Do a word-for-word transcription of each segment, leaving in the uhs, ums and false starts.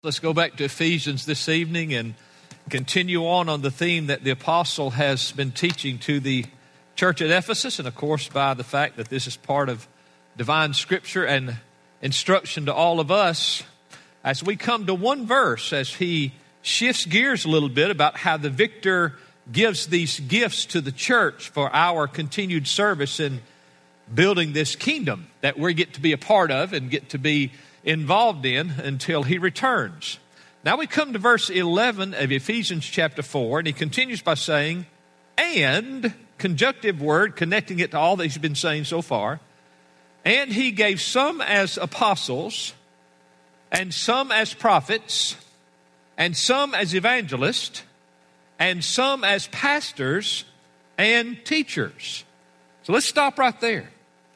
Let's go back to Ephesians this evening and continue on on the theme that the apostle has been teaching to the church at Ephesus, and of course by the fact that this is part of divine scripture and instruction to all of us. As we come to one verse, as he shifts gears a little bit about how the victor gives these gifts to the church for our continued service in building this kingdom that we get to be a part of and get to be involved in until he returns. Now we come to verse eleven of Ephesians chapter four, and he continues by saying, and, conjunctive word connecting it to all that he's been saying so far, and he gave some as apostles, and some as prophets, and some as evangelists, and some as pastors and teachers. So let's stop right there.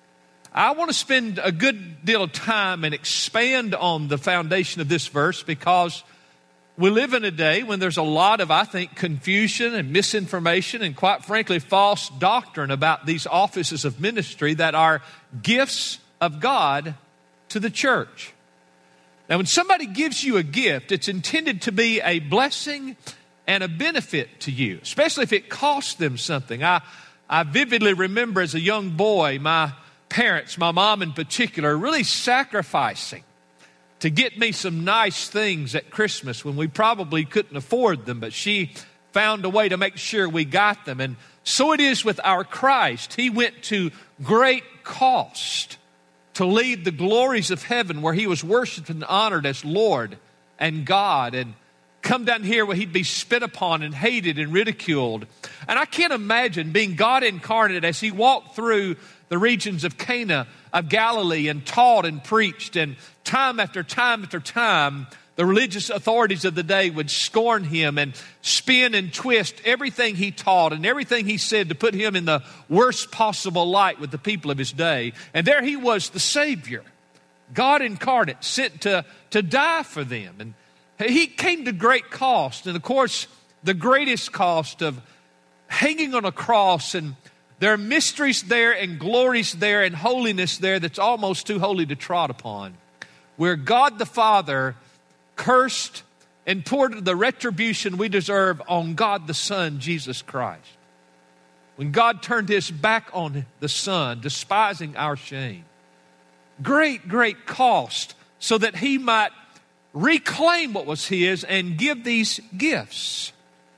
I want to spend a good deal of time and expand on the foundation of this verse because we live in a day when there's a lot of, I think, confusion and misinformation and, quite frankly, false doctrine about these offices of ministry that are gifts of God to the church. Now, when somebody gives you a gift, it's intended to be a blessing and a benefit to you, especially if it costs them something. I, I vividly remember as a young boy, my parents, my mom in particular, really sacrificing to get me some nice things at Christmas when we probably couldn't afford them, but she found a way to make sure we got them. And so it is with our Christ. He went to great cost to lead the glories of heaven where he was worshiped and honored as Lord and God, and come down here where he'd be spit upon and hated and ridiculed. And I can't imagine being God incarnate as he walked through the regions of Cana of Galilee and taught and preached, and time after time after time, the religious authorities of the day would scorn him and spin and twist everything he taught and everything he said to put him in the worst possible light with the people of his day. And there he was, the Savior, God incarnate, sent to, to die for them. And he came to great cost. And of course, the greatest cost of hanging on a cross, and there are mysteries there and glories there and holiness there that's almost too holy to trod upon, where God the Father cursed and poured the retribution we deserve on God the Son, Jesus Christ. When God turned his back on the Son, despising our shame. Great, great cost so that he might reclaim what was his and give these gifts.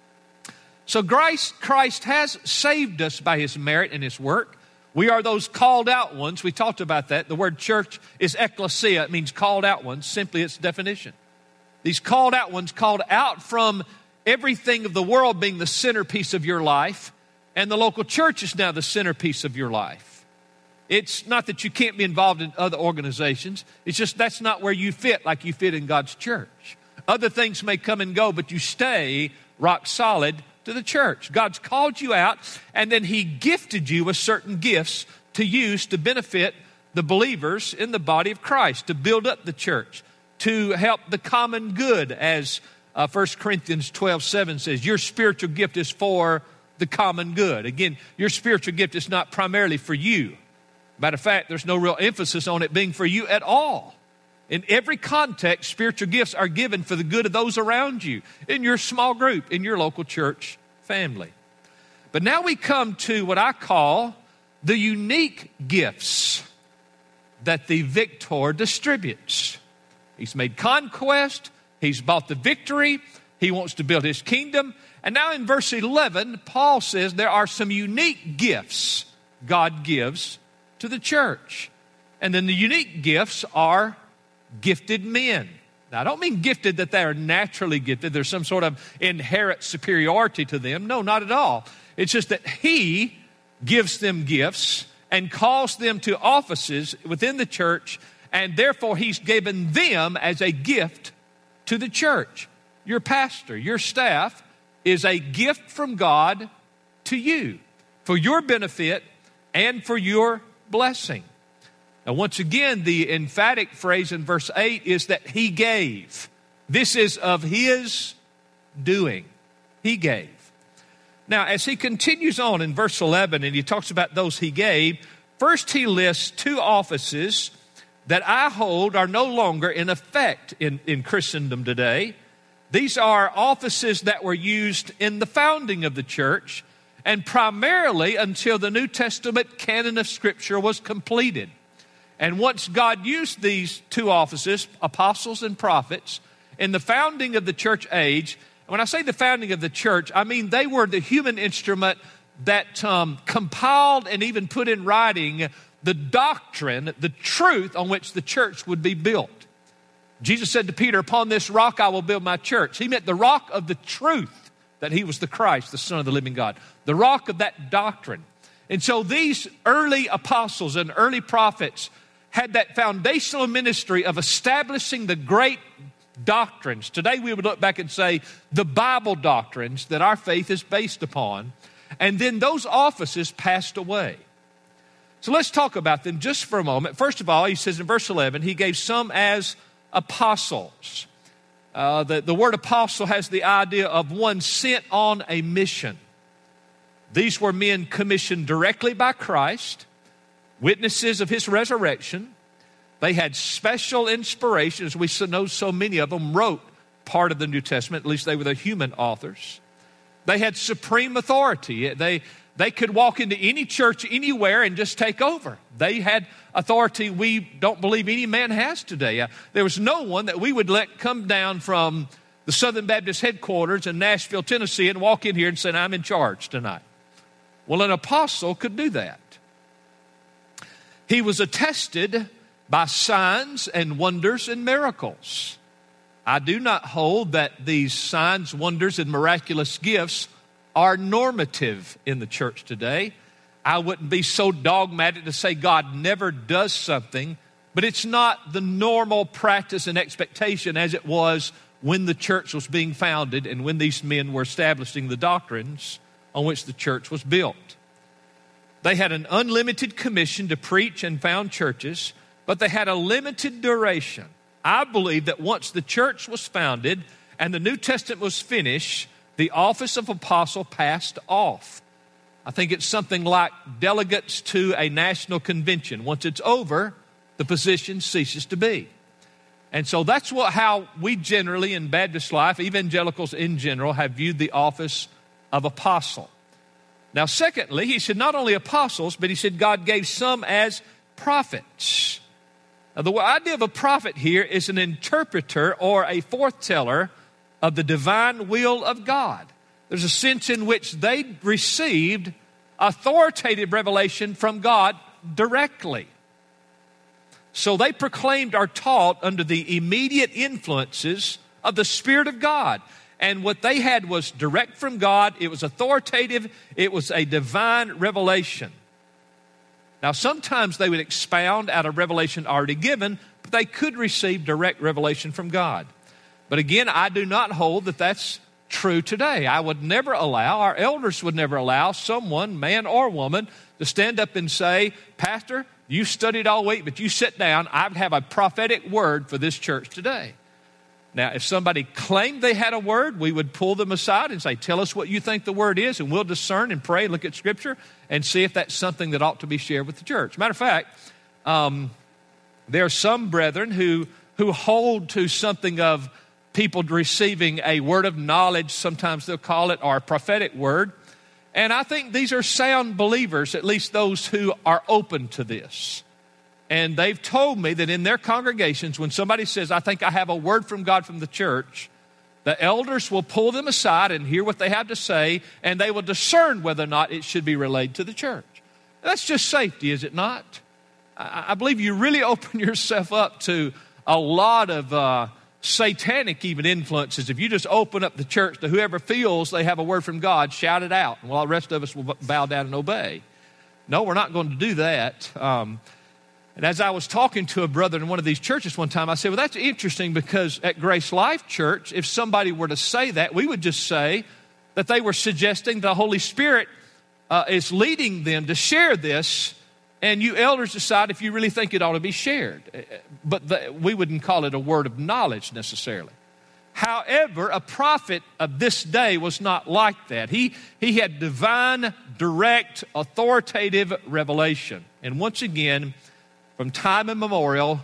So Christ, Christ has saved us by his merit and his work. We are those called out ones. We talked about that. The word church is ecclesia. It means called out ones, simply its definition. These called out ones, called out from everything of the world being the centerpiece of your life, and the local church is now the centerpiece of your life. It's not that you can't be involved in other organizations. It's just that's not where you fit like you fit in God's church. Other things may come and go, but you stay rock solid to the church. God's called you out, and then he gifted you with certain gifts to use to benefit the believers in the body of Christ, to build up the church, to help the common good, as uh, First Corinthians twelve seven says, your spiritual gift is for the common good. Again, your spiritual gift is not primarily for you. Matter of fact, there's no real emphasis on it being for you at all. In every context, spiritual gifts are given for the good of those around you, in your small group, in your local church family. But now we come to what I call the unique gifts that the victor distributes. He's made conquest. He's bought the victory. He wants to build his kingdom. And now in verse eleven, Paul says there are some unique gifts God gives to the church. And then the unique gifts are gifted men. Now, I don't mean gifted that they are naturally gifted. There's some sort of inherent superiority to them. No, not at all. It's just that he gives them gifts and calls them to offices within the church, and therefore he's given them as a gift to the church. Your pastor, your staff is a gift from God to you for your benefit and for your blessing. Now, once again, the emphatic phrase in verse eight is that he gave. This is of his doing. He gave. Now, as he continues on in verse eleven, and he talks about those he gave, first he lists two offices that I hold are no longer in effect in, in Christendom today. These are offices that were used in the founding of the church and primarily until the New Testament canon of Scripture was completed. And once God used these two offices, apostles and prophets, in the founding of the church age, when I say the founding of the church, I mean they were the human instrument that um, compiled and even put in writing the doctrine, the truth on which the church would be built. Jesus said to Peter, upon this rock I will build my church. He meant the rock of the truth, that he was the Christ, the Son of the living God. The rock of that doctrine. And so these early apostles and early prophets had that foundational ministry of establishing the great doctrines. Today we would look back and say the Bible doctrines that our faith is based upon. And then those offices passed away. So let's talk about them just for a moment. First of all, he says in verse eleven, he gave some as apostles. Uh, the, the word apostle has the idea of one sent on a mission. These were men commissioned directly by Christ, witnesses of his resurrection. They had special inspiration, as we know so many of them wrote part of the New Testament, at least they were the human authors. They had supreme authority. They, they could walk into any church anywhere and just take over. They had authority we don't believe any man has today. Uh, there was no one that we would let come down from the Southern Baptist headquarters in Nashville, Tennessee, and walk in here and say, I'm in charge tonight. Well, an apostle could do that. He was attested by signs and wonders and miracles. I do not hold that these signs, wonders, and miraculous gifts are normative in the church today. I wouldn't be so dogmatic to say God never does something, but it's not the normal practice and expectation as it was when the church was being founded and when these men were establishing the doctrines on which the church was built. They had an unlimited commission to preach and found churches, but they had a limited duration. I believe that once the church was founded and the New Testament was finished, the office of apostle passed off. I think it's something like delegates to a national convention. Once it's over, the position ceases to be. And so that's what how we generally in Baptist life, evangelicals in general, have viewed the office of apostle. Now, secondly, he said not only apostles, but he said God gave some as prophets. Now, the idea of a prophet here is an interpreter or a foreteller of the divine will of God. There's a sense in which they received authoritative revelation from God directly. So they proclaimed or taught under the immediate influences of the Spirit of God. And what they had was direct from God. It was authoritative. It was a divine revelation. Now, sometimes they would expound out of revelation already given, but they could receive direct revelation from God. But again, I do not hold that that's true today. I would never allow, our elders would never allow someone, man or woman, to stand up and say, Pastor, you studied all week, but you sit down. I have a prophetic word for this church today. Now, if somebody claimed they had a word, we would pull them aside and say, tell us what you think the word is, and we'll discern and pray, look at Scripture, and see if that's something that ought to be shared with the church. Matter of fact, um, there are some brethren who, who hold to something of people receiving a word of knowledge, sometimes they'll call it, or a prophetic word. And I think these are sound believers, at least those who are open to this. And they've told me that in their congregations, when somebody says, I think I have a word from God from the church, the elders will pull them aside and hear what they have to say, and they will discern whether or not it should be relayed to the church. That's just safety, is it not? I, I believe you really open yourself up to a lot of uh, satanic even influences. If you just open up the church to whoever feels they have a word from God, shout it out, and while the rest of us will bow down and obey. No, we're not going to do that. Um, And as I was talking to a brother in one of these churches one time, I said, well, that's interesting because at Grace Life Church, if somebody were to say that, we would just say that they were suggesting the Holy Spirit uh, is leading them to share this, and you elders decide if you really think it ought to be shared. But the, we wouldn't call it a word of knowledge necessarily. However, a prophet of this day was not like that. He, he had divine, direct, authoritative revelation. And once again, from time immemorial,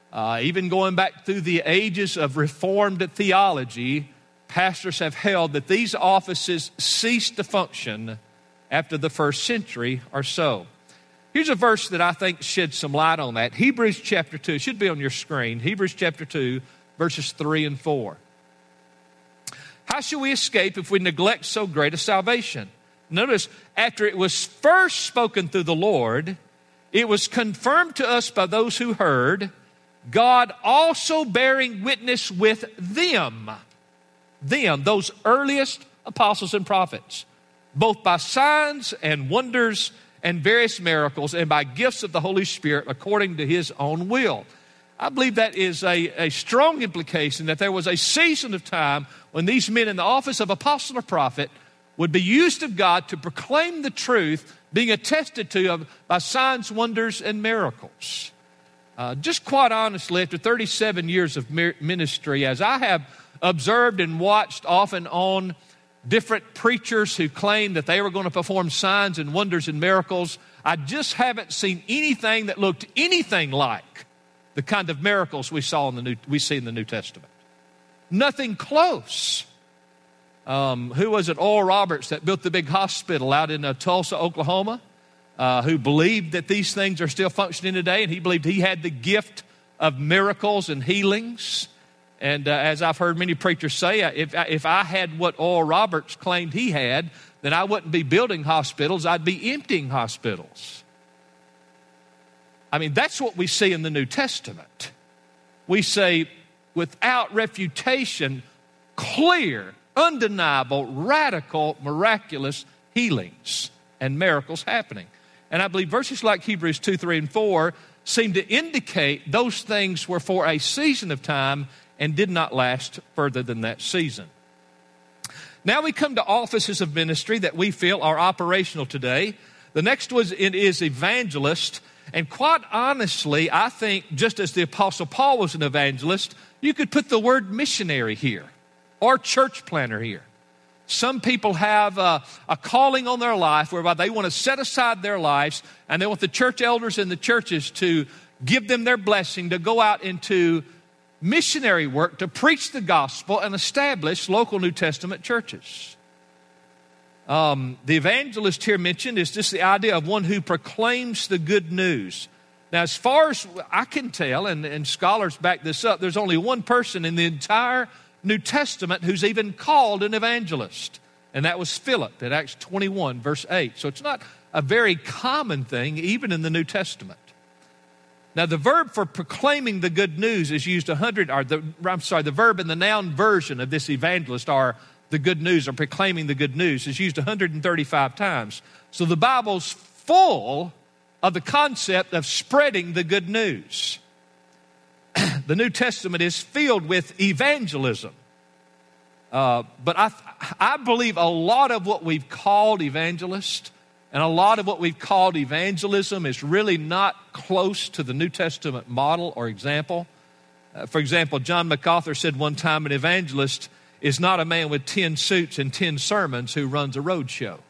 Uh, even going back through the ages of Reformed theology, pastors have held that these offices ceased to function after the first century or so. Here's a verse that I think sheds some light on that. Hebrews chapter two. It should be on your screen. Hebrews chapter two, verses three and four. How shall we escape if we neglect so great a salvation? Notice, after it was first spoken through the Lord, it was confirmed to us by those who heard, God also bearing witness with them, them, those earliest apostles and prophets, both by signs and wonders and various miracles and by gifts of the Holy Spirit according to his own will. I believe that is a, a strong implication that there was a season of time when these men in the office of apostle or prophet would be used of God to proclaim the truth, being attested to of, by signs, wonders, and miracles. Uh, just quite honestly, after thirty-seven years of ministry, as I have observed and watched off and on different preachers who claimed that they were going to perform signs and wonders and miracles, I just haven't seen anything that looked anything like the kind of miracles we saw in the New, we see in the New Testament. Nothing close. Um, who was it? Oral Roberts that built the big hospital out in uh, Tulsa, Oklahoma, uh, who believed that these things are still functioning today, and he believed he had the gift of miracles and healings. And uh, as I've heard many preachers say, if, if I had what Oral Roberts claimed he had, then I wouldn't be building hospitals, I'd be emptying hospitals. I mean, that's what we see in the New Testament. We say, without refutation, clear, undeniable, radical, miraculous healings and miracles happening. And I believe verses like Hebrews two, three, and four seem to indicate those things were for a season of time and did not last further than that season. Now we come to offices of ministry that we feel are operational today. The next was it is evangelist. And quite honestly, I think just as the Apostle Paul was an evangelist, you could put the word missionary here or church planter here. Some people have a, a calling on their life whereby they want to set aside their lives and they want the church elders in the churches to give them their blessing to go out into missionary work to preach the gospel and establish local New Testament churches. Um, the evangelist here mentioned is just the idea of one who proclaims the good news. Now, as far as I can tell, and, and scholars back this up, there's only one person in the entire New Testament who's even called an evangelist, and that was Philip in Acts twenty-one, verse eight. So it's not a very common thing, even in the New Testament. Now, the verb for proclaiming the good news is used a hundred, or the, I'm sorry, the verb in the noun version of this evangelist are the good news, or proclaiming the good news, is used one hundred thirty-five times. So the Bible's full of the concept of spreading the good news. The New Testament is filled with evangelism. Uh, but I, I believe a lot of what we've called evangelist and a lot of what we've called evangelism is really not close to the New Testament model or example. Uh, for example, John MacArthur said one time, an evangelist is not a man with ten suits and ten sermons who runs a road show.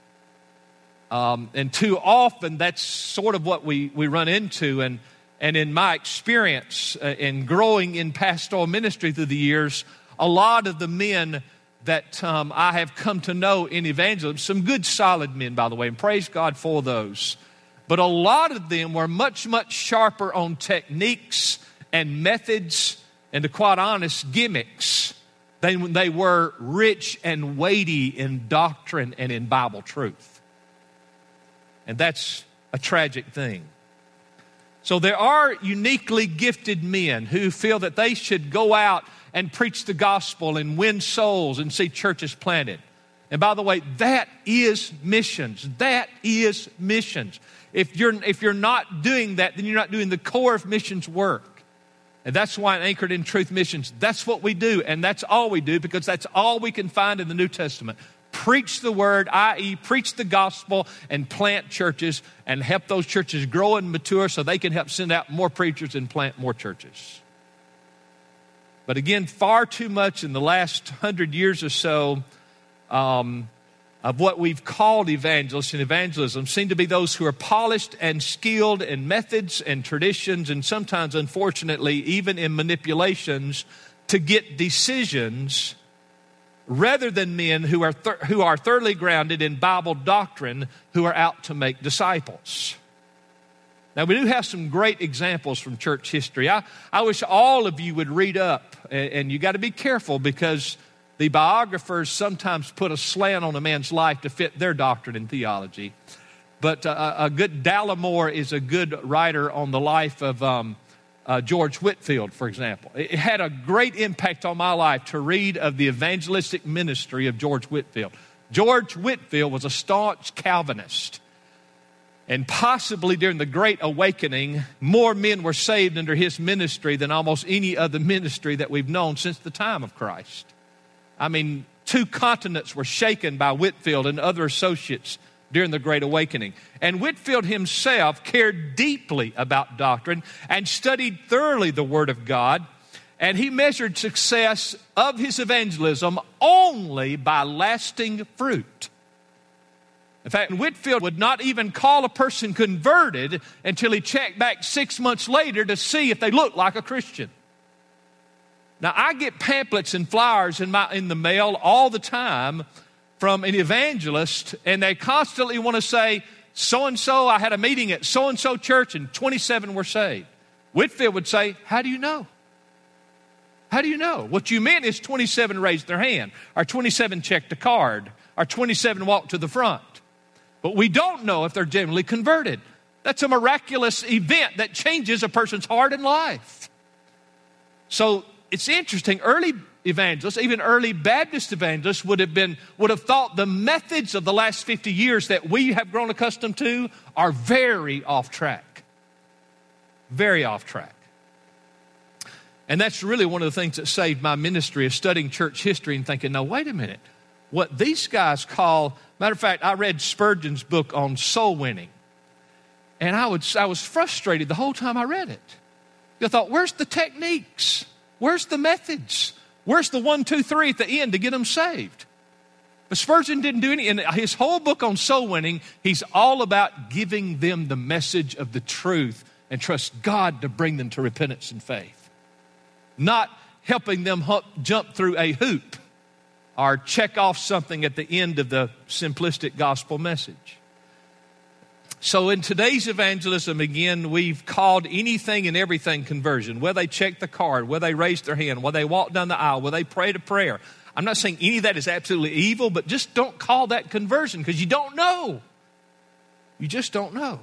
Um, and too often that's sort of what we, we run into. And, and in my experience uh, in growing in pastoral ministry through the years, a lot of the men that um, I have come to know in evangelism, some good solid men, by the way, and praise God for those. But a lot of them were much, much sharper on techniques and methods and, to quite honest, gimmicks than they were rich and weighty in doctrine and in Bible truth. And that's a tragic thing. So there are uniquely gifted men who feel that they should go out and preach the gospel and win souls and see churches planted. And by the way, that is missions. That is missions. If you're, if you're not doing that, then you're not doing the core of missions work. And that's why in Anchored in Truth Missions, that's what we do. And that's all we do, because that's all we can find in the New Testament. Preach the word, that is preach the gospel and plant churches and help those churches grow and mature so they can help send out more preachers and plant more churches. But again, far too much in the last hundred years or so, um, of what we've called evangelists and evangelism seem to be those who are polished and skilled in methods and traditions, and sometimes, unfortunately, even in manipulations to get decisions, rather than men who are th- who are thoroughly grounded in Bible doctrine, who are out to make disciples. Now, we do have some great examples from church history. I, I wish all of you would read up, and, and you got to be careful because the biographers sometimes put a slant on a man's life to fit their doctrine and theology. But uh, a good Dallimore is a good writer on the life of um, uh, George Whitefield, for example. It had a great impact on my life to read of the evangelistic ministry of George Whitefield. George Whitefield was a staunch Calvinist. And possibly during the Great Awakening, more men were saved under his ministry than almost any other ministry that we've known since the time of Christ. I mean, two continents were shaken by Whitefield and other associates during the Great Awakening. And Whitefield himself cared deeply about doctrine and studied thoroughly the Word of God. And he measured success of his evangelism only by lasting fruit. In fact, Whitefield would not even call a person converted until he checked back six months later to see if they looked like a Christian. Now, I get pamphlets and flyers in my in the mail all the time from an evangelist, and they constantly want to say, so-and-so, I had a meeting at so-and-so church, and twenty-seven were saved. Whitefield would say, how do you know? How do you know? What you meant is twenty-seven raised their hand, or twenty-seven checked a card, or twenty-seven walked to the front. But we don't know if they're genuinely converted. That's a miraculous event that changes a person's heart and life. So it's interesting, early evangelists, even early Baptist evangelists would have been would have thought the methods of the last fifty years that we have grown accustomed to are very off track. Very off track. And that's really one of the things that saved my ministry, is studying church history and thinking, no, wait a minute. What these guys call, matter of fact, I read Spurgeon's book on soul winning. And I, would, I was frustrated the whole time I read it. I thought, where's the techniques? Where's the methods? Where's the one, two, three at the end to get them saved? But Spurgeon didn't do any. In his whole book on soul winning, he's all about giving them the message of the truth and trust God to bring them to repentance and faith. Not helping them hump, jump through a hoop or check off something at the end of the simplistic gospel message. So in today's evangelism, again, we've called anything and everything conversion. Whether they check the card, whether they raise their hand, whether they walk down the aisle, whether they prayed a prayer. I'm not saying any of that is absolutely evil, but just don't call that conversion because you don't know. You just don't know.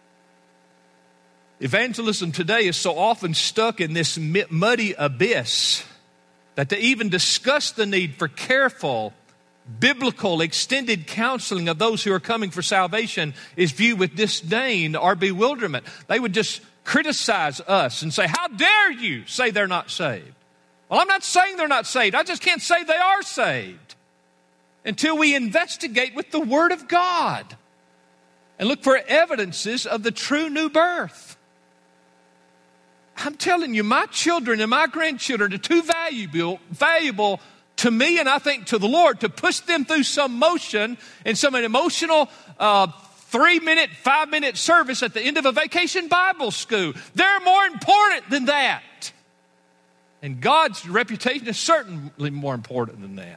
Evangelism today is so often stuck in this muddy abyss that to even discuss the need for careful, biblical, extended counseling of those who are coming for salvation is viewed with disdain or bewilderment. They would just criticize us and say, how dare you say they're not saved? Well, I'm not saying they're not saved. I just can't say they are saved until we investigate with the Word of God and look for evidences of the true new birth. I'm telling you, my children and my grandchildren are too valuable, valuable to me, and I think to the Lord, to push them through some motion in some emotional uh, three-minute, five-minute service at the end of a vacation Bible school. They're more important than that. And God's reputation is certainly more important than that.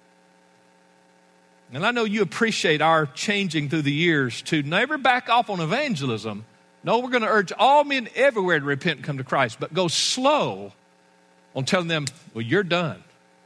And I know you appreciate our changing through the years to never back off on evangelism. No, we're going to urge all men everywhere to repent and come to Christ, but go slow on telling them, well, you're done.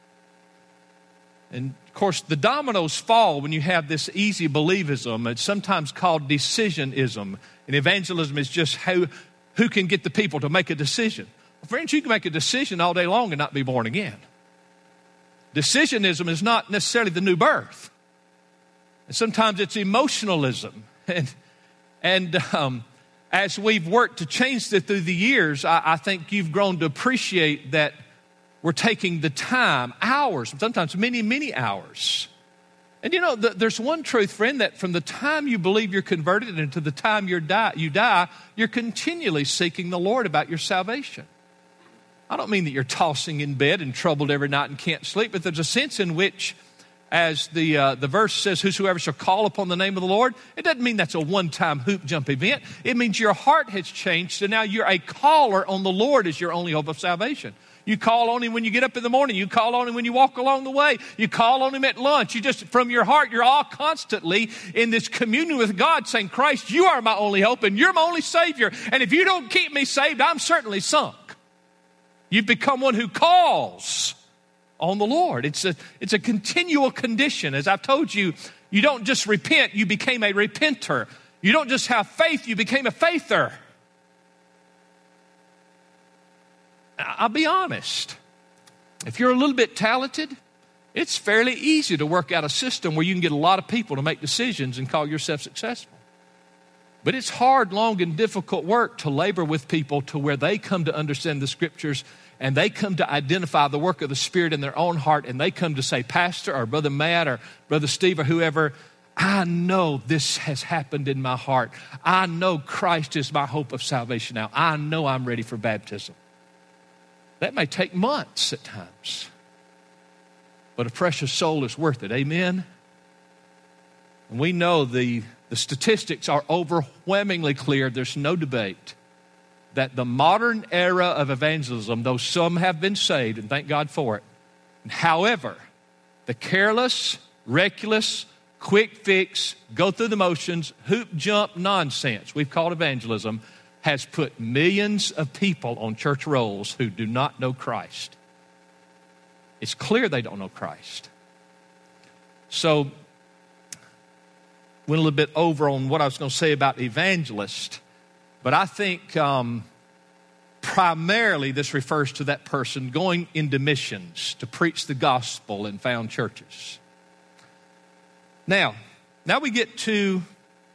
And, of course, the dominoes fall when you have this easy believism. It's sometimes called decisionism. And evangelism is just how, who can get the people to make a decision. Well, friends, you can make a decision all day long and not be born again. Decisionism is not necessarily the new birth. And sometimes it's emotionalism. And, and um, as we've worked to change that through the years, I, I think you've grown to appreciate that we're taking the time, hours, sometimes many, many hours. And you know, the, there's one truth, friend, that from the time you believe you're converted and to the time you're die, you die, you're continually seeking the Lord about your salvation. I don't mean that you're tossing in bed and troubled every night and can't sleep, but there's a sense in which as the uh, the verse says, whosoever shall call upon the name of the Lord, it doesn't mean that's a one-time hoop jump event. It means your heart has changed, so now you're a caller on the Lord as your only hope of salvation. You call on him when you get up in the morning. You call on him when you walk along the way. You call on him at lunch. You just, from your heart, you're all constantly in this communion with God saying, Christ, you are my only hope and you're my only Savior. And if you don't keep me saved, I'm certainly sunk. You've become one who calls on the Lord. It's a, it's a continual condition. As I've told you, you don't just repent, you became a repenter. You don't just have faith, you became a faither. I'll be honest. If you're a little bit talented, it's fairly easy to work out a system where you can get a lot of people to make decisions and call yourself successful. But it's hard, long, and difficult work to labor with people to where they come to understand the Scriptures and they come to identify the work of the Spirit in their own heart, and they come to say, Pastor or Brother Matt or Brother Steve or whoever, I know this has happened in my heart. I know Christ is my hope of salvation now. I know I'm ready for baptism. That may take months at times, but a precious soul is worth it. Amen? And we know the, the statistics are overwhelmingly clear. There's no debate that the modern era of evangelism, though some have been saved, and thank God for it, however, the careless, reckless, quick fix, go through the motions, hoop jump nonsense we've called evangelism has put millions of people on church rolls who do not know Christ. It's clear they don't know Christ. So, went a little bit over on what I was going to say about evangelist, but I think um, primarily this refers to that person going into missions to preach the gospel in found churches. Now, now we get to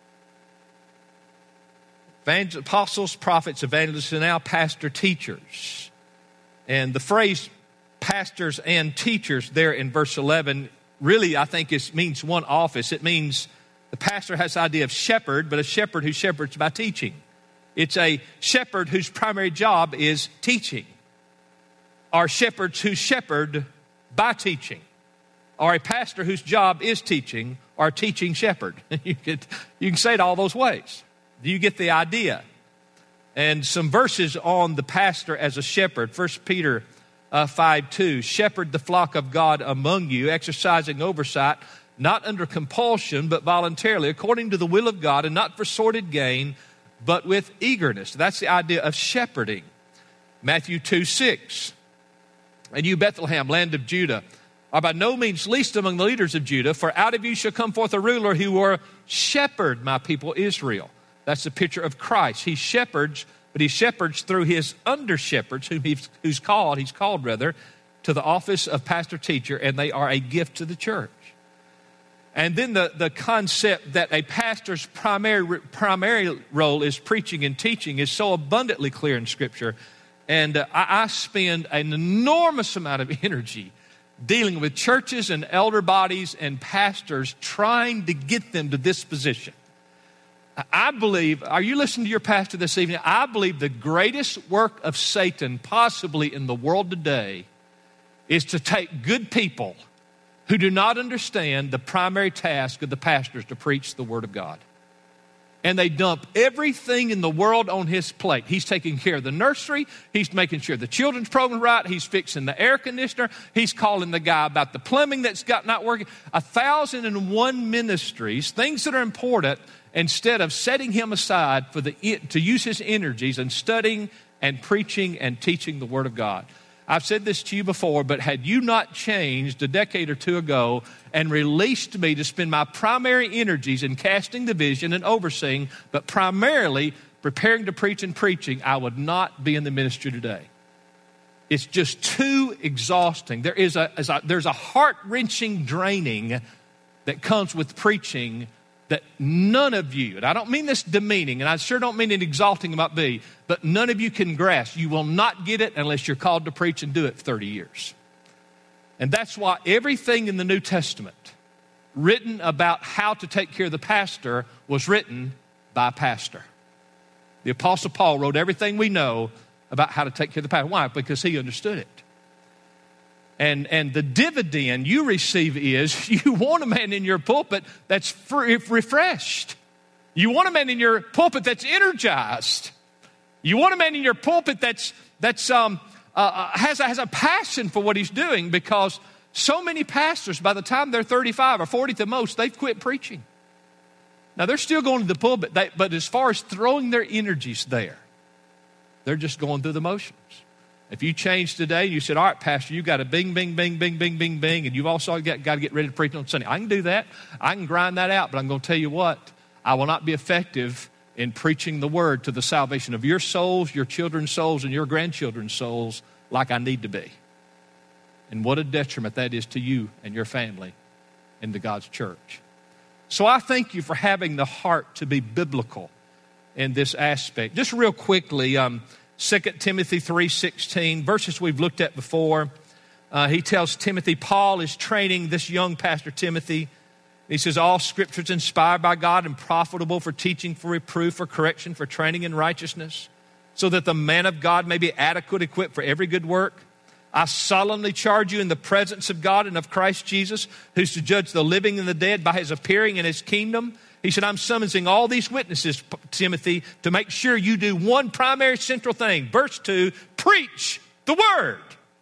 apostles, prophets, evangelists, and now pastor teachers. And the phrase pastors and teachers there in verse eleven really, I think, is, means one office. It means the pastor has the idea of shepherd, but a shepherd who shepherds by teaching. It's a shepherd whose primary job is teaching. Or shepherds who shepherd by teaching. Or a pastor whose job is teaching, or a teaching shepherd. you, could, you can say it all those ways. Do you get the idea? And some verses on the pastor as a shepherd. First Peter uh, five two. Shepherd the flock of God among you, exercising oversight, not under compulsion, but voluntarily, according to the will of God, and not for sordid gain, but with eagerness. That's the idea of shepherding. Matthew two six. And you, Bethlehem, land of Judah, are by no means least among the leaders of Judah, for out of you shall come forth a ruler who will shepherd my people Israel. That's the picture of Christ. He shepherds, but he shepherds through his under-shepherds, whom he's who's called, he's called rather, to the office of pastor-teacher, and they are a gift to the church. And then the, the concept that a pastor's primary, primary role is preaching and teaching is so abundantly clear in Scripture. And uh, I, I spend an enormous amount of energy dealing with churches and elder bodies and pastors trying to get them to this position. I believe, are you listening to your pastor this evening? I believe the greatest work of Satan possibly in the world today is to take good people who do not understand the primary task of the pastors to preach the Word of God. And they dump everything in the world on his plate. He's taking care of the nursery. He's making sure the children's program right. He's fixing the air conditioner. He's calling the guy about the plumbing that's got not working. A thousand and one ministries, things that are important, instead of setting him aside for the to use his energies and studying and preaching and teaching the Word of God. I've said this to you before, but had you not changed a decade or two ago and released me to spend my primary energies in casting the vision and overseeing, but primarily preparing to preach and preaching, I would not be in the ministry today. It's just too exhausting. There is a, a there's a heart-wrenching draining that comes with preaching that none of you, and I don't mean this demeaning, and I sure don't mean it exalting about me, but none of you can grasp. You will not get it unless you're called to preach and do it for thirty years. And that's why everything in the New Testament written about how to take care of the pastor was written by a pastor. The Apostle Paul wrote everything we know about how to take care of the pastor. Why? Because he understood it. And, and the dividend you receive is you want a man in your pulpit that's free, refreshed. You want a man in your pulpit that's energized. You want a man in your pulpit that's, that's um, uh, has, a, has a passion for what he's doing, because so many pastors, by the time they're thirty-five or forty at the most, they've quit preaching. Now, they're still going to the pulpit, they, but as far as throwing their energies there, they're just going through the motions. If you change today and you said, all right, Pastor, you got a bing, bing, bing, bing, bing, bing, bing, and you've also got, got to get ready to preach on Sunday. I can do that. I can grind that out, but I'm going to tell you what, I will not be effective in preaching the word to the salvation of your souls, your children's souls, and your grandchildren's souls like I need to be. And what a detriment that is to you and your family and to God's church. So I thank you for having the heart to be biblical in this aspect. Just real quickly, um, Second Timothy three sixteen, verses we've looked at before. Uh, he tells Timothy, Paul is training this young pastor Timothy. He says, all scripture is inspired by God and profitable for teaching, for reproof, for correction, for training in righteousness, so that the man of God may be adequate, equipped for every good work. I solemnly charge you in the presence of God and of Christ Jesus, who's to judge the living and the dead by his appearing in his kingdom. He said, I'm summoning all these witnesses, Timothy, to make sure you do one primary central thing. Verse two, preach the word.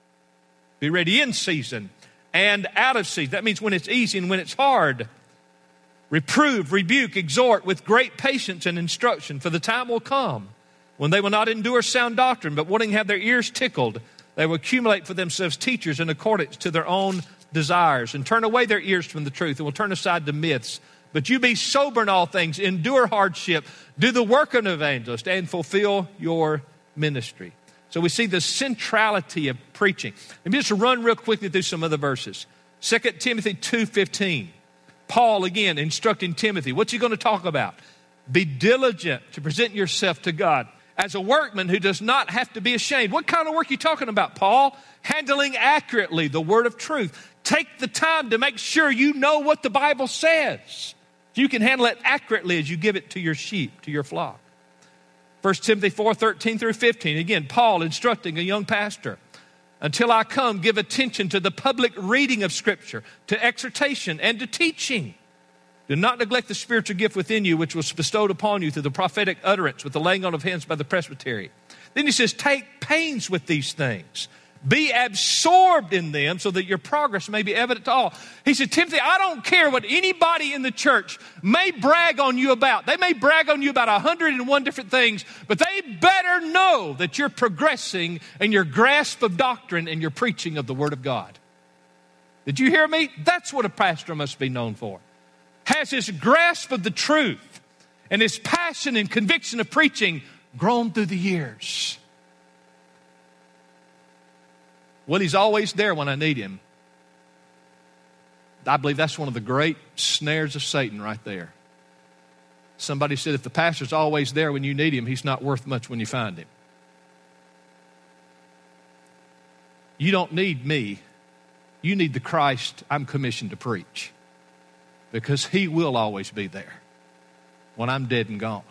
Be ready in season and out of season. That means when it's easy and when it's hard. Reprove, rebuke, exhort with great patience and instruction, for the time will come when they will not endure sound doctrine, but wanting to have their ears tickled, they will accumulate for themselves teachers in accordance to their own desires, and turn away their ears from the truth, and will turn aside to myths. But you be sober in all things, endure hardship, do the work of an evangelist, and fulfill your ministry. So we see the centrality of preaching. Let me just run real quickly through some other verses. Second Timothy two fifteen. Paul, again, instructing Timothy. What's he going to talk about? Be diligent to present yourself to God as a workman who does not have to be ashamed. What kind of work are you talking about, Paul? Handling accurately the word of truth. Take the time to make sure you know what the Bible says. You can handle it accurately as you give it to your sheep, to your flock. First Timothy four thirteen through fifteen. Again, Paul instructing a young pastor. Until I come, give attention to the public reading of Scripture, to exhortation, and to teaching. Do not neglect the spiritual gift within you, which was bestowed upon you through the prophetic utterance with the laying on of hands by the presbytery. Then he says, take pains with these things. Be absorbed in them so that your progress may be evident to all. He said, Timothy, I don't care what anybody in the church may brag on you about. They may brag on you about a hundred and one different things, but they better know that you're progressing in your grasp of doctrine and your preaching of the Word of God. Did you hear me? That's what a pastor must be known for. Has his grasp of the truth and his passion and conviction of preaching grown through the years? Well, he's always there when I need him. I believe that's one of the great snares of Satan right there. Somebody said if the pastor's always there when you need him, he's not worth much when you find him. You don't need me. You need the Christ I'm commissioned to preach, because he will always be there when I'm dead and gone.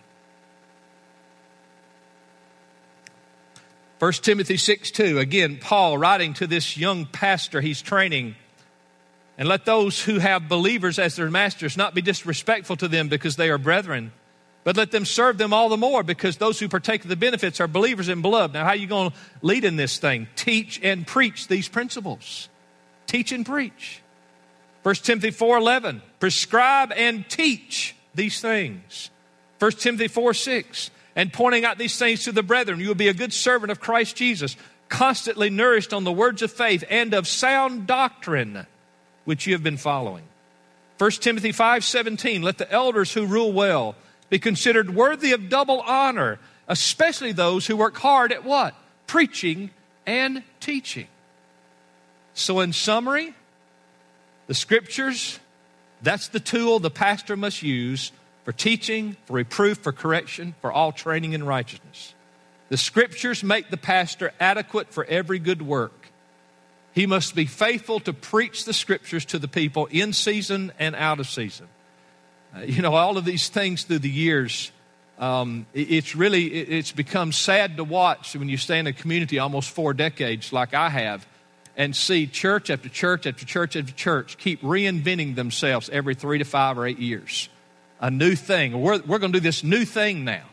First Timothy six two, again, Paul writing to this young pastor he's training. And let those who have believers as their masters not be disrespectful to them because they are brethren, but let them serve them all the more because those who partake of the benefits are believers in beloved. Now, how are you going to lead in this thing? Teach and preach these principles. Teach and preach. First Timothy four eleven, prescribe and teach these things. First Timothy four six, and pointing out these things to the brethren, you will be a good servant of Christ Jesus, constantly nourished on the words of faith and of sound doctrine, which you have been following. First Timothy five seventeen, let the elders who rule well be considered worthy of double honor, especially those who work hard at what? Preaching and teaching. So in summary, the Scriptures, that's the tool the pastor must use for teaching, for reproof, for correction, for all training in righteousness. The Scriptures make the pastor adequate for every good work. He must be faithful to preach the Scriptures to the people in season and out of season. Uh, you know, all of these things through the years, um, it, it's really, it, it's become sad to watch when you stay in a community almost four decades like I have, and see church after church after church after church keep reinventing themselves every three to five or eight years. A new thing. We're, we're going to do this new thing now.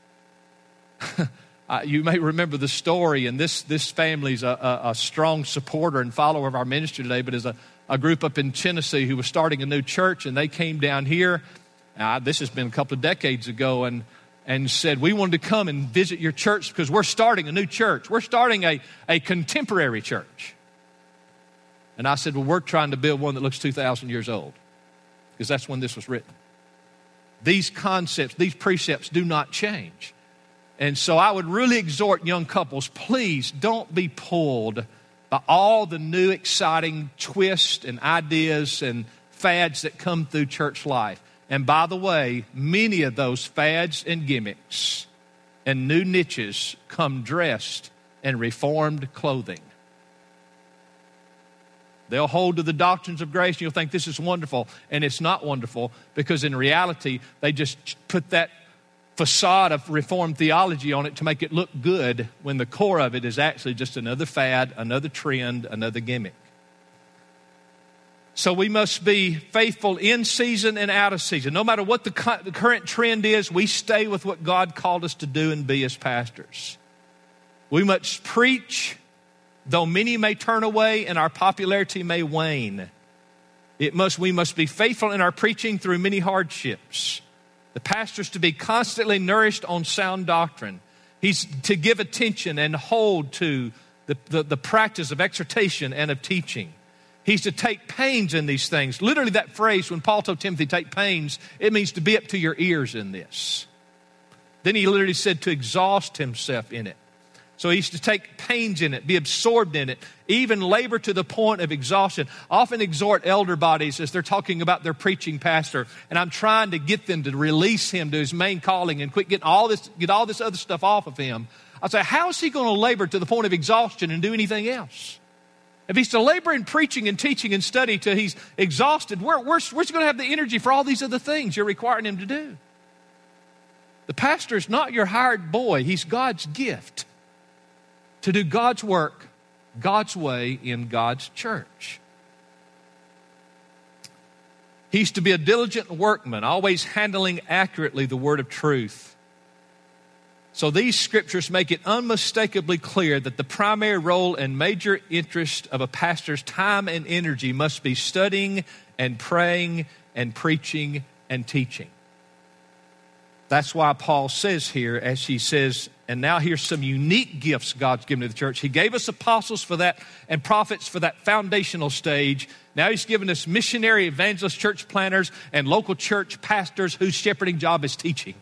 uh, you may remember the story, and this, this family's a, a, a strong supporter and follower of our ministry today, but is a, a group up in Tennessee who was starting a new church, and they came down here. Uh, this has been a couple of decades ago, and and said, we wanted to come and visit your church because we're starting a new church. We're starting a, a contemporary church. And I said, well, we're trying to build one that looks two thousand years old, because that's when this was written. These concepts, these precepts do not change. And so I would really exhort young couples, please don't be pulled by all the new exciting twists and ideas and fads that come through church life. And by the way, many of those fads and gimmicks and new niches come dressed in reformed clothing. They'll hold to the doctrines of grace and you'll think this is wonderful. And it's not wonderful, because in reality, they just put that facade of reformed theology on it to make it look good, when the core of it is actually just another fad, another trend, another gimmick. So we must be faithful in season and out of season. No matter what the, cu- the current trend is, we stay with what God called us to do and be as pastors. We must preach, though many may turn away and our popularity may wane. It must, we must be faithful in our preaching through many hardships. The pastor's to be constantly nourished on sound doctrine. He's to give attention and hold to the, the, the practice of exhortation and of teaching. He's to take pains in these things. Literally, that phrase, when Paul told Timothy, take pains, it means to be up to your ears in this. Then he literally said to exhaust himself in it. So he's to take pains in it, be absorbed in it, even labor to the point of exhaustion. I often exhort elder bodies as they're talking about their preaching pastor, and I'm trying to get them to release him to his main calling and quit getting all this, get all this other stuff off of him. I say, how is he going to labor to the point of exhaustion and do anything else? If he's to labor in preaching and teaching and study till he's exhausted, where, where's, where's he going to have the energy for all these other things you're requiring him to do? The pastor is not your hired boy. He's God's gift to do God's work, God's way in God's church. He's to be a diligent workman, always handling accurately the word of truth. So these scriptures make it unmistakably clear that the primary role and major interest of a pastor's time and energy must be studying and praying and preaching and teaching. That's why Paul says here, as he says, and now here's some unique gifts God's given to the church. He gave us apostles for that and prophets for that foundational stage. Now he's given us missionary, evangelist, church planners, and local church pastors whose shepherding job is teaching.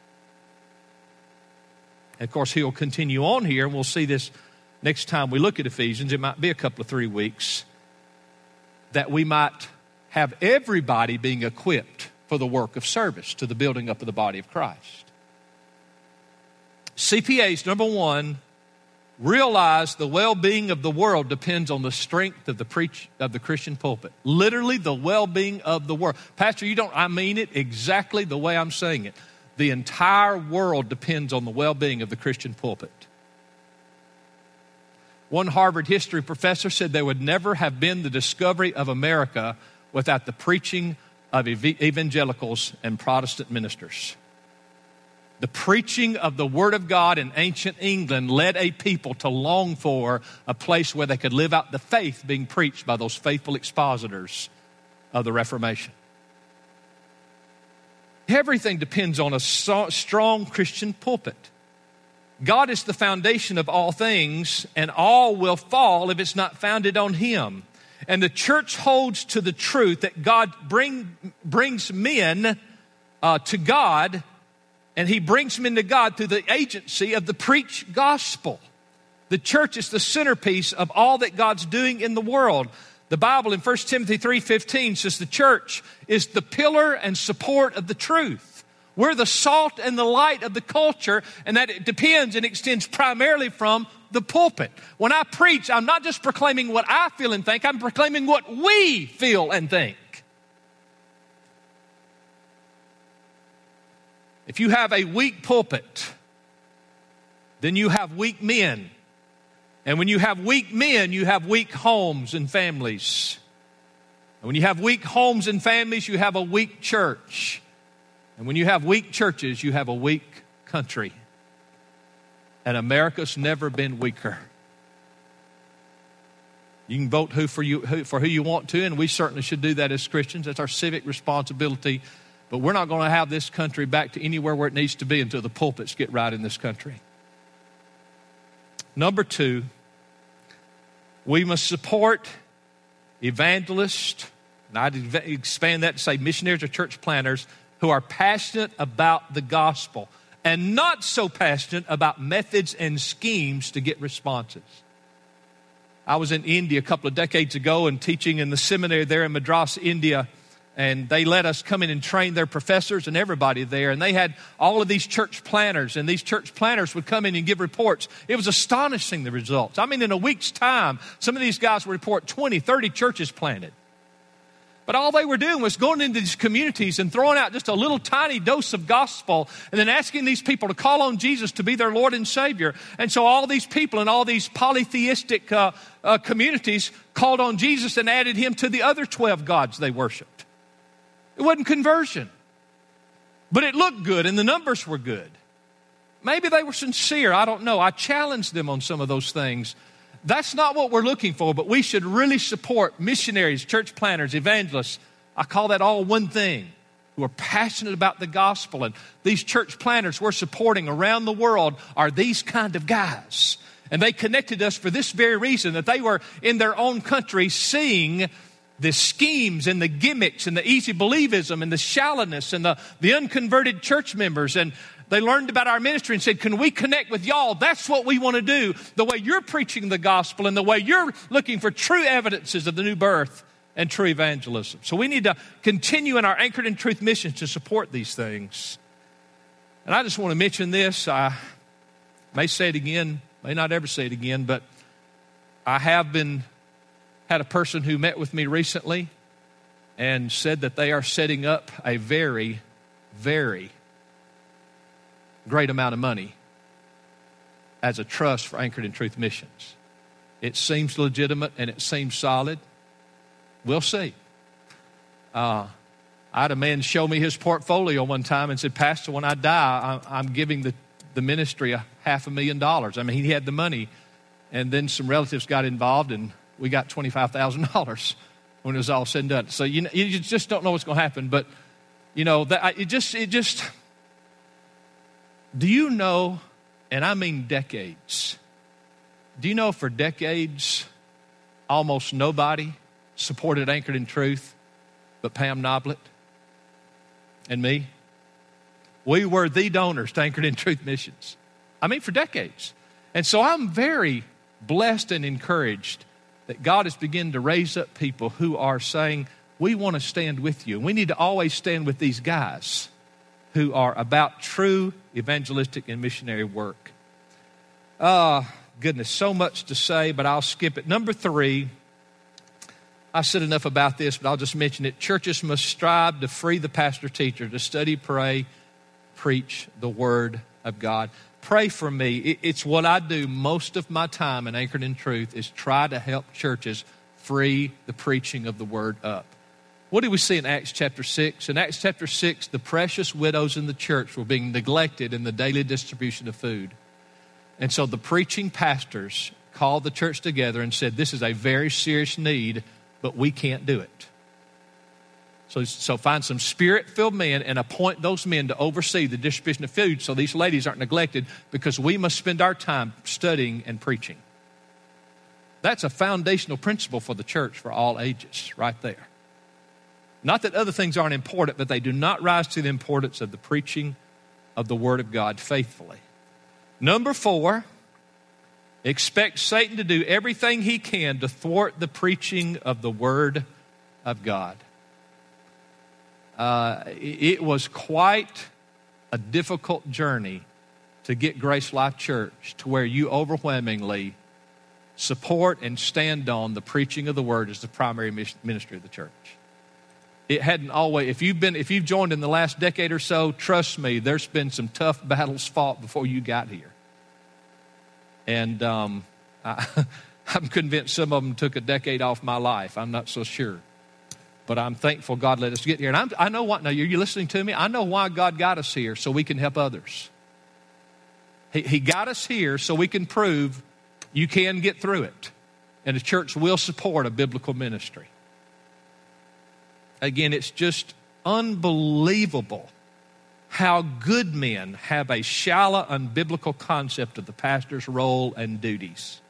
And of course, he'll continue on here, and we'll see this next time we look at Ephesians. It might be a couple of three weeks, that we might have everybody being equipped for the work of service to the building up of the body of Christ. C P As, number one, realize the well-being of the world depends on the strength of the preach of the Christian pulpit. Literally, the well-being of the world. Pastor, you don't, I mean it exactly the way I'm saying it. The entire world depends on the well-being of the Christian pulpit. One Harvard history professor said there would never have been the discovery of America without the preaching of evangelicals and Protestant ministers. The preaching of the Word of God in ancient England led a people to long for a place where they could live out the faith being preached by those faithful expositors of the Reformation. Everything depends on a strong Christian pulpit. God is the foundation of all things, and all will fall if it's not founded on Him. And the church holds to the truth that God bring, brings men uh, to God, and He brings men to God through the agency of the preached gospel. The church is the centerpiece of all that God's doing in the world. The Bible in First Timothy three fifteen says the church is the pillar and support of the truth. We're the salt and the light of the culture, and that it depends and extends primarily from the pulpit. When I preach, I'm not just proclaiming what I feel and think, I'm proclaiming what we feel and think. If you have a weak pulpit, then you have weak men. And when you have weak men, you have weak homes and families. And when you have weak homes and families, you have a weak church. And when you have weak churches, you have a weak country. And America's never been weaker. You can vote who for you who, for who you want to, and we certainly should do that as Christians. That's our civic responsibility. But we're not going to have this country back to anywhere where it needs to be until the pulpits get right in this country. Number two, we must support evangelists, and I'd expand that to say missionaries or church planters who are passionate about the gospel and not so passionate about methods and schemes to get responses. I was in India a couple of decades ago and teaching in the seminary there in Madras, India, and they let us come in and train their professors and everybody there, and they had all of these church planners, and these church planners would come in and give reports. It was astonishing, the results. I mean, in a week's time, some of these guys would report twenty, thirty churches planted. But all they were doing was going into these communities and throwing out just a little tiny dose of gospel and then asking these people to call on Jesus to be their Lord and Savior. And so all these people in all these polytheistic uh, uh, communities called on Jesus and added him to the other twelve gods they worshiped. It wasn't conversion. But it looked good and the numbers were good. Maybe they were sincere. I don't know. I challenged them on some of those things. That's not what we're looking for, but we should really support missionaries, church planters, evangelists. I call that all one thing, who are passionate about the gospel. And these church planters we're supporting around the world are these kind of guys. And they connected us for this very reason, that they were in their own country seeing the schemes and the gimmicks and the easy believism and the shallowness and the, the unconverted church members. And they learned about our ministry and said, can we connect with y'all? That's what we want to do. The way you're preaching the gospel and the way you're looking for true evidences of the new birth and true evangelism. So we need to continue in our Anchored in Truth mission to support these things. And I just want to mention this. I may say it again, may not ever say it again, but I have been, had a person who met with me recently and said that they are setting up a very, very great amount of money as a trust for Anchored in Truth missions. It seems legitimate and it seems solid. We'll see. Uh, I had a man show me his portfolio one time and said, Pastor, when I die, I, I'm giving the, the ministry a half a million dollars. I mean, he had the money, and then some relatives got involved, and we got twenty-five thousand dollars when it was all said and done. So you know, you just don't know what's going to happen. But you know, that it just it just. Do you know, and I mean decades, do you know for decades almost nobody supported Anchored in Truth but Pam Noblet and me? We were the donors to Anchored in Truth missions. I mean, for decades. And so I'm very blessed and encouraged that God has begun to raise up people who are saying, we want to stand with you. And we need to always stand with these guys who are about true evangelistic and missionary work. Ah, uh, goodness, so much to say, but I'll skip it. Number three, I said enough about this, but I'll just mention it. Churches must strive to free the pastor-teacher to study, pray, preach the Word of God. Pray for me. It's what I do most of my time in Anchored in Truth is try to help churches free the preaching of the Word up. What do we see in Acts chapter six? In Acts chapter six, the precious widows in the church were being neglected in the daily distribution of food. And so the preaching pastors called the church together and said, this is a very serious need, but we can't do it. So, so find some spirit-filled men and appoint those men to oversee the distribution of food so these ladies aren't neglected, because we must spend our time studying and preaching. That's a foundational principle for the church for all ages right there. Not that other things aren't important, but they do not rise to the importance of the preaching of the Word of God faithfully. Number four, expect Satan to do everything he can to thwart the preaching of the Word of God. Uh, it was quite a difficult journey to get Grace Life Church to where you overwhelmingly support and stand on the preaching of the Word as the primary ministry of the church. It hadn't always, if you've been, if you've joined in the last decade or so, trust me, there's been some tough battles fought before you got here. And um, I, I'm convinced some of them took a decade off my life. I'm not so sure. But I'm thankful God let us get here. And I'm, I know what, now you're listening to me? I know why God got us here, so we can help others. He, he got us here so we can prove you can get through it. And the church will support a biblical ministry. Again, it's just unbelievable how good men have a shallow, unbiblical concept of the pastor's role and duties.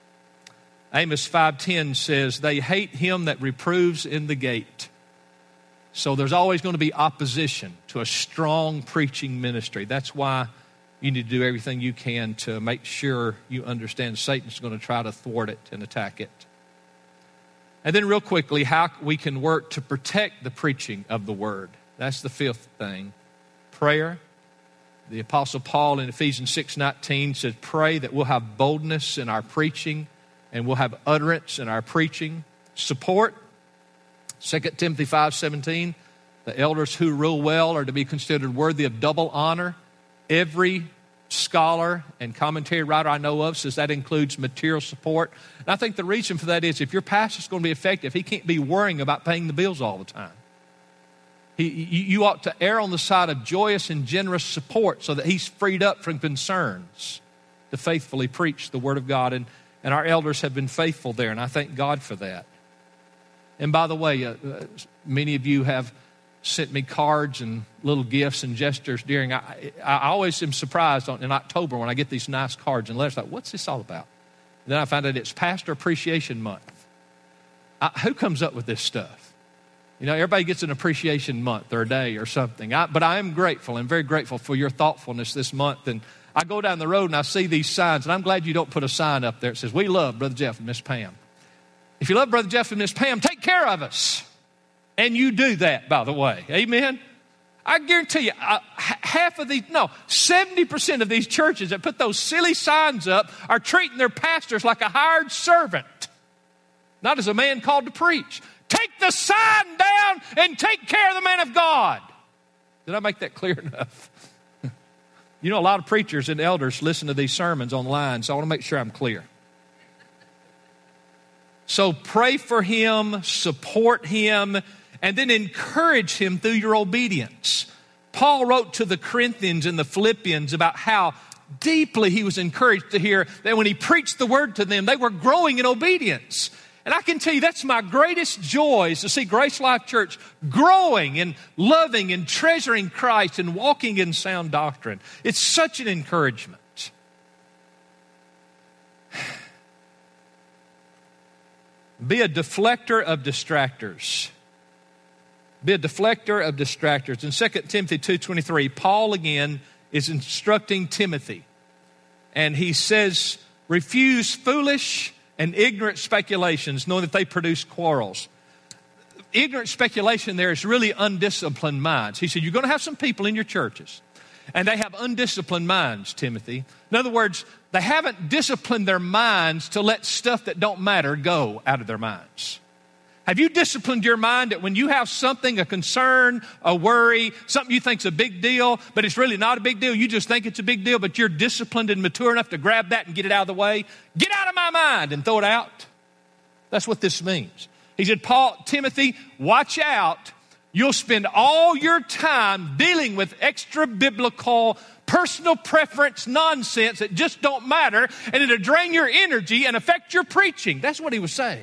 Amos five ten says, they hate him that reproves in the gate. So there's always going to be opposition to a strong preaching ministry. That's why you need to do everything you can to make sure you understand Satan's going to try to thwart it and attack it. And then real quickly, how we can work to protect the preaching of the word. That's the fifth thing. Prayer. The Apostle Paul in Ephesians six nineteen says, pray that we'll have boldness in our preaching and we'll have utterance in our preaching. Support. Second Timothy five seventeen, the elders who rule well are to be considered worthy of double honor. Every scholar and commentary writer I know of says that includes material support. And I think the reason for that is if your pastor's going to be effective, he can't be worrying about paying the bills all the time. He, you, you ought to err on the side of joyous and generous support so that he's freed up from concerns to faithfully preach the Word of God. And, and our elders have been faithful there, and I thank God for that. And by the way, uh, uh, many of you have sent me cards and little gifts and gestures during, I, I always am surprised on, in October when I get these nice cards and letters like, what's this all about? And then I find out it's Pastor Appreciation Month. I, who comes up with this stuff? You know, everybody gets an appreciation month or a day or something. I, but I am grateful and very grateful for your thoughtfulness this month. And I go down the road and I see these signs, and I'm glad you don't put a sign up there that says, we love Brother Jeff and Miss Pam. If you love Brother Jeff and Miss Pam, take care of us. And you do that, by the way. Amen? I guarantee you, uh, half of these, no, seventy percent of these churches that put those silly signs up are treating their pastors like a hired servant, not as a man called to preach. Take the sign down and take care of the man of God. Did I make that clear enough? You know, a lot of preachers and elders listen to these sermons online, so I want to make sure I'm clear. So pray for him, support him, and then encourage him through your obedience. Paul wrote to the Corinthians and the Philippians about how deeply he was encouraged to hear that when he preached the word to them, they were growing in obedience. And I can tell you that's my greatest joy is to see Grace Life Church growing and loving and treasuring Christ and walking in sound doctrine. It's such an encouragement. Be a deflector of distractors. Be a deflector of distractors. In Second Timothy two twenty-three, Paul again is instructing Timothy. And he says, refuse foolish and ignorant speculations, knowing that they produce quarrels. Ignorant speculation there is really undisciplined minds. He said, you're going to have some people in your churches, and they have undisciplined minds, Timothy. In other words, they haven't disciplined their minds to let stuff that don't matter go out of their minds. Have you disciplined your mind that when you have something, a concern, a worry, something you think's a big deal, but it's really not a big deal, you just think it's a big deal, but you're disciplined and mature enough to grab that and get it out of the way? Get out of my mind and throw it out. That's what this means. He said, Paul, Timothy, watch out. You'll spend all your time dealing with extra biblical, personal preference nonsense that just don't matter, and it'll drain your energy and affect your preaching. That's what he was saying.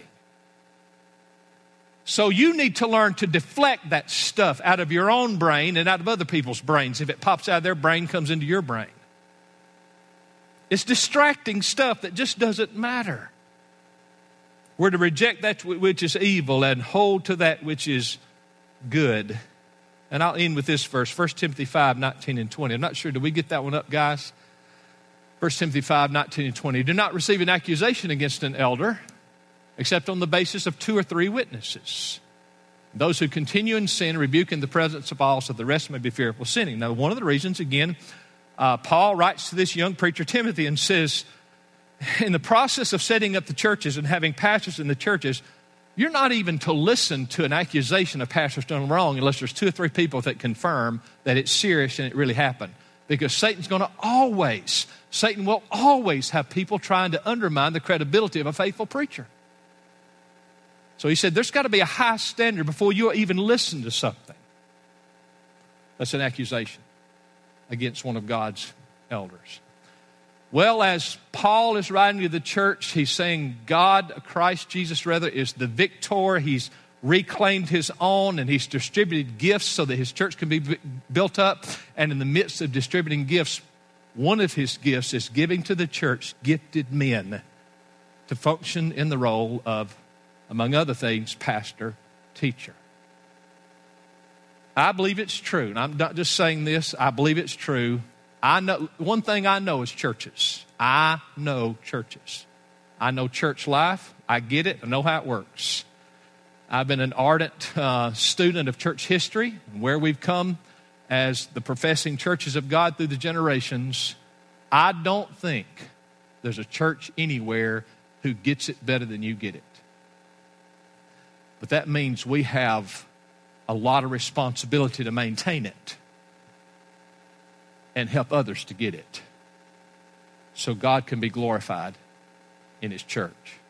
So you need to learn to deflect that stuff out of your own brain and out of other people's brains. If it pops out of their brain, comes into your brain. It's distracting stuff that just doesn't matter. We're to reject that which is evil and hold to that which is good. And I'll end with this verse, First Timothy five, nineteen and twenty. I'm not sure, did we get that one up, guys? First Timothy five, nineteen and twenty. Do not receive an accusation against an elder, except on the basis of two or three witnesses. Those who continue in sin, rebuke in the presence of all, so the rest may be fearful sinning. Now, one of the reasons, again, uh, Paul writes to this young preacher, Timothy, and says, in the process of setting up the churches and having pastors in the churches, you're not even to listen to an accusation of pastors done wrong unless there's two or three people that confirm that it's serious and it really happened. Because Satan's going to always, Satan will always have people trying to undermine the credibility of a faithful preacher. So he said, there's got to be a high standard before you even listen to something. That's an accusation against one of God's elders. Well, as Paul is writing to the church, he's saying God, Christ Jesus rather, is the victor. He's reclaimed his own and he's distributed gifts so that his church can be b- built up. And in the midst of distributing gifts, one of his gifts is giving to the church gifted men to function in the role of, among other things, pastor, teacher. I believe it's true, and I'm not just saying this, I believe it's true. I know one thing I know is churches. I know churches. I know church life. I get it. I know how it works. I've been an ardent uh, student of church history and where we've come as the professing churches of God through the generations. I don't think there's a church anywhere who gets it better than you get it. But that means we have a lot of responsibility to maintain it and help others to get it so God can be glorified in his church.